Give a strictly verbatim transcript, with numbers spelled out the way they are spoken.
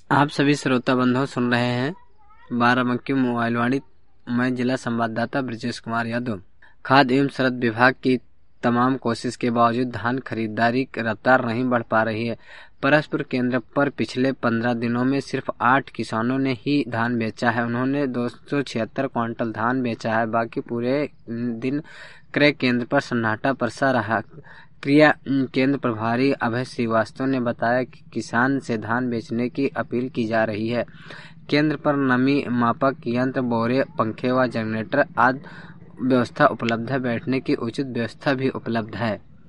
आप सभी श्रोता बंधु सुन रहे हैं बाराबंकी मोबाइल वाणी। मैं जिला संवाददाता ब्रजेश कुमार यादव। खाद्य एवं शरद विभाग की तमाम कोशिश के बावजूद धान खरीदारी की रफ्तार नहीं बढ़ पा रही है। परस्पर केंद्र पर पिछले पंद्रह दिनों में सिर्फ आठ किसानों ने ही धान बेचा है। उन्होंने दो सौ छिहत्तर क्विंटल धान बेचा है। बाकी पूरे दिन क्रय केंद्र पर सन्नाटा पसरा रहा। क्रिया केंद्र प्रभारी अभय श्रीवास्तव ने बताया कि किसान से धान बेचने की अपील की जा रही है। केंद्र पर नमी मापक यंत्र, बोरे, पंखे व जनरेटर आदि व्यवस्था उपलब्ध है। बैठने की उचित व्यवस्था भी उपलब्ध है।